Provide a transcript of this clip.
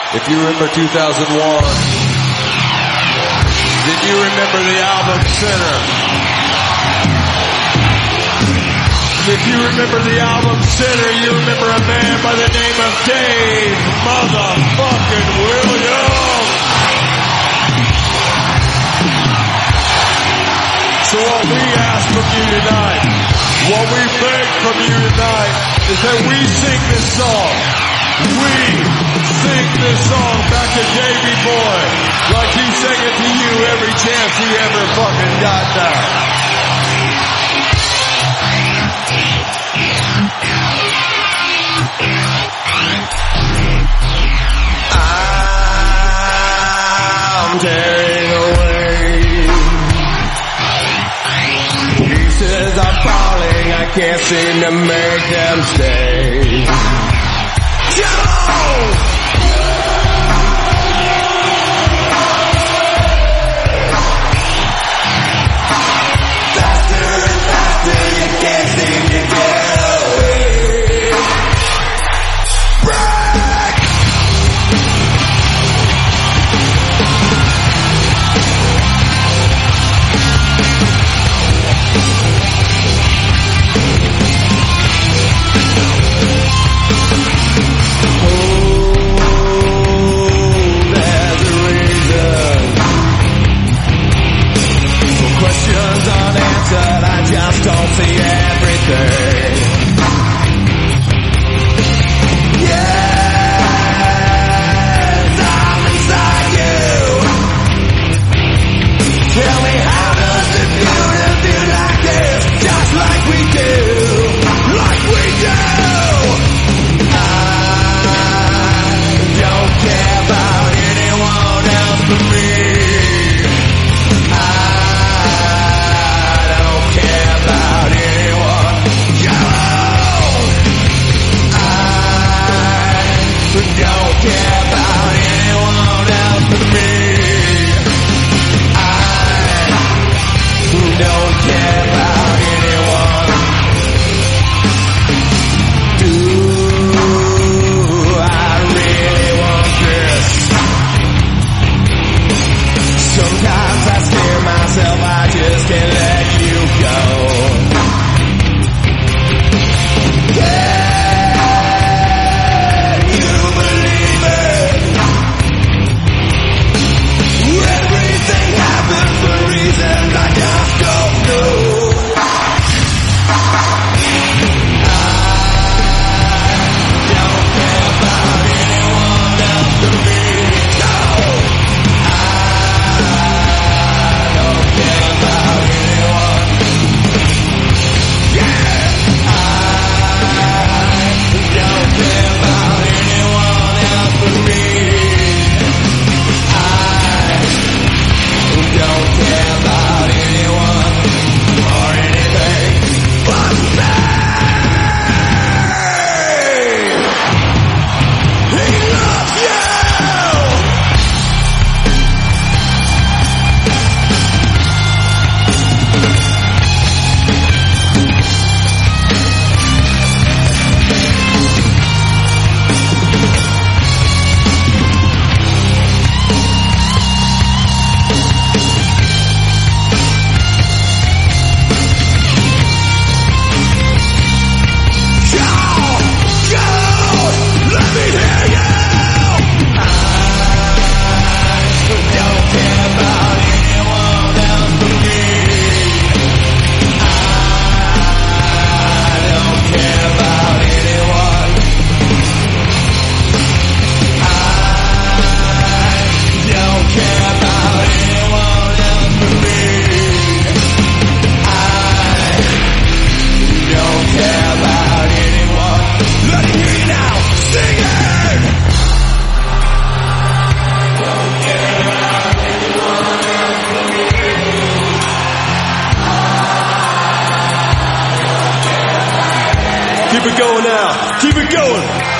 If you remember 2001, then you remember the album Sinner. If you remember the album Sinner, you remember a man by the name of Dave motherfucking Williams. So what we ask from you tonight, what we beg from you tonight, is that we sing this song. We sing this song back to Davey Boy, like he sang it to you every chance he ever fucking got now. I'm tearing away. Pieces are falling, I can't seem to make them stay. Joe! Faster and faster, you can't seem to get away. Break! Questions unanswered, I just don't see everything. Yes, I'm inside you. Tell me, how does it feel to feel like this? Just like we do, like we do. I don't care about anyone else but me. Don't care about anyone else but me. I don't care about anyone. Do I really want this? Sometimes I scare myself, I just can't let you go. Yeah. Reasons I just don't know. I don't care about anyone else but me. No, I don't care about anyone. Yeah, I don't care about anyone else but me. Don't care about anyone or anything but me. He loves you. Keep it going now. Keep it going.